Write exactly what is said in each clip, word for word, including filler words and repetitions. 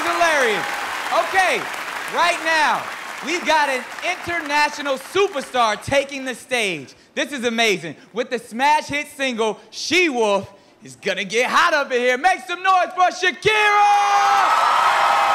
hilarious. Okay, right now, we've got an international superstar taking the stage. This is amazing. With the smash hit single, She Wolf, is gonna get hot up in here. Make some noise for Shakira!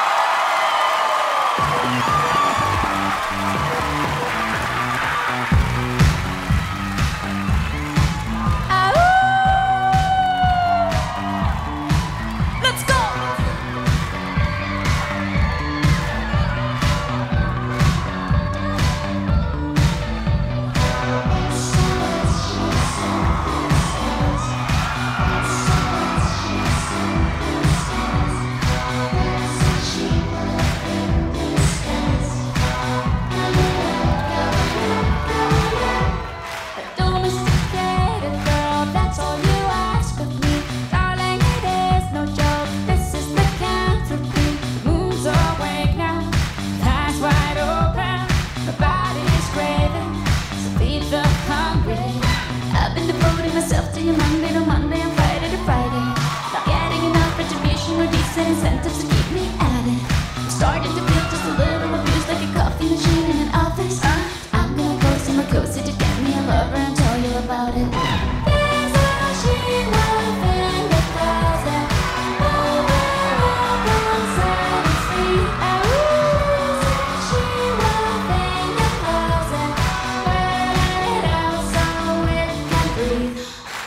Incentives to keep me at it. I'm starting to feel just a little abused, like a coffee machine in an office. Uh, I'm gonna go somewhere cozy to get me a lover and tell you about it. There's a she wolf in the closet, moving up inside and free. Oh, she wolf in your closet, let it out so it can breathe.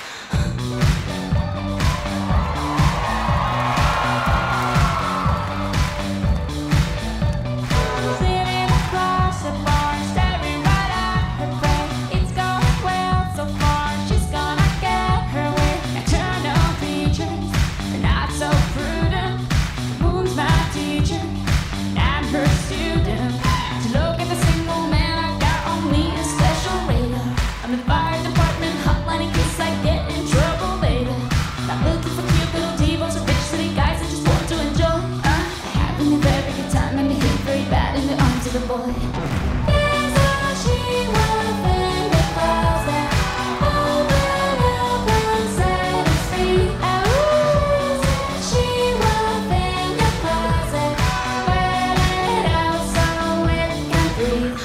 The boy. There's a she wolf in the closet, open up inside and free. Oh, she wolf in the closet, let it out so it can breathe.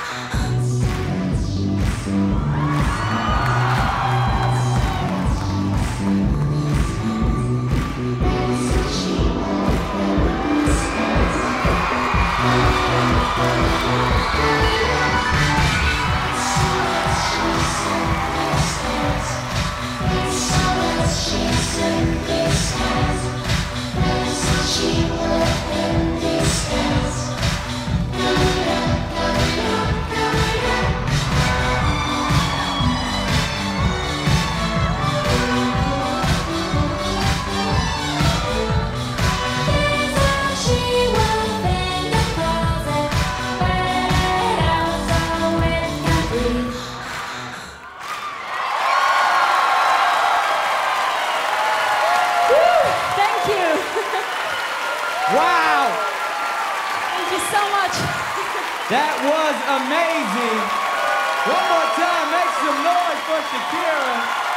Wow! Thank you so much. That was amazing. One more time, make some noise for Shakira.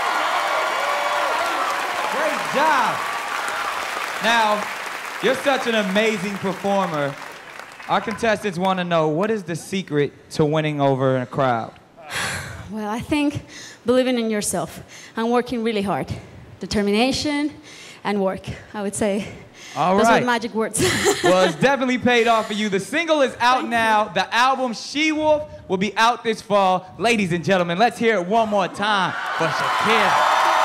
Great job. Now, you're such an amazing performer. Our contestants want to know, what is the secret to winning over a crowd? Well, I think believing in yourself and working really hard. Determination and work, I would say. All Those right. are the magic words. Well, it's definitely paid off for you. The single is out Thank now. You. The album, She Wolf, will be out this fall. Ladies and gentlemen, let's hear it one more time for Shakira.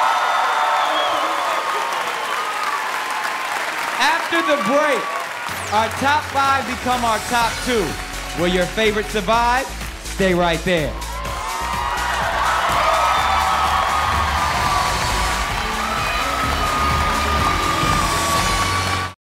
After the break, our top five become our top two. Will your favorite survive? Stay right there.